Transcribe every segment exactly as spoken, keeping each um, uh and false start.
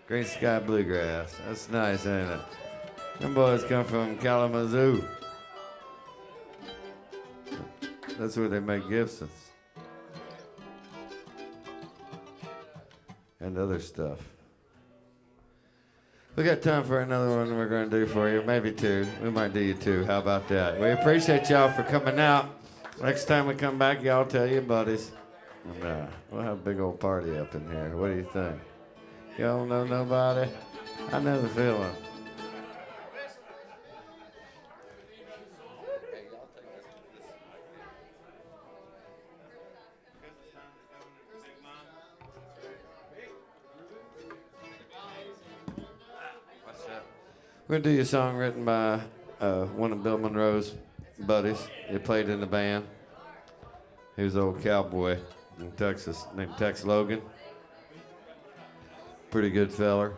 Green Sky Bluegrass. That's nice, ain't it? Them boys come from Kalamazoo. That's where they make Gibsons. And other stuff. We got time for another one we're going to do for you. Maybe two. We might do you two. How about that? We appreciate y'all for coming out. Next time we come back, y'all tell your buddies. And uh, we'll have a big old party up in here. What do you think? Y'all don't know nobody? I know the feeling. We're going to do you a song written by uh, one of Bill Monroe's buddies. He played in the band. He was an old cowboy in Texas named Tex Logan. Pretty good feller.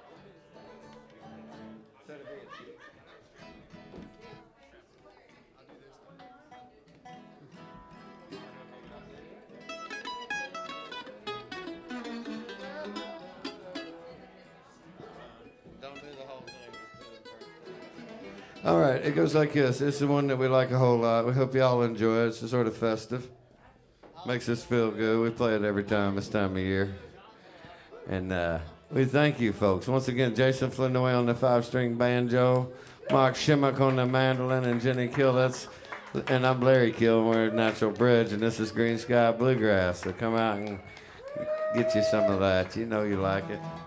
All right, it goes like this. This is the one that we like a whole lot. We hope y'all enjoy it. It's sort of festive. Makes us feel good. We play it every time this time of year. And uh, we thank you, folks. Once again, Jason Flinoy on the five-string banjo, Mark Shimmick on the mandolin, and Jenny Killitz. And I'm Larry Kill, and we're at Natural Bridge, and this is Green Sky Bluegrass. So come out and get you some of that. You know you like it.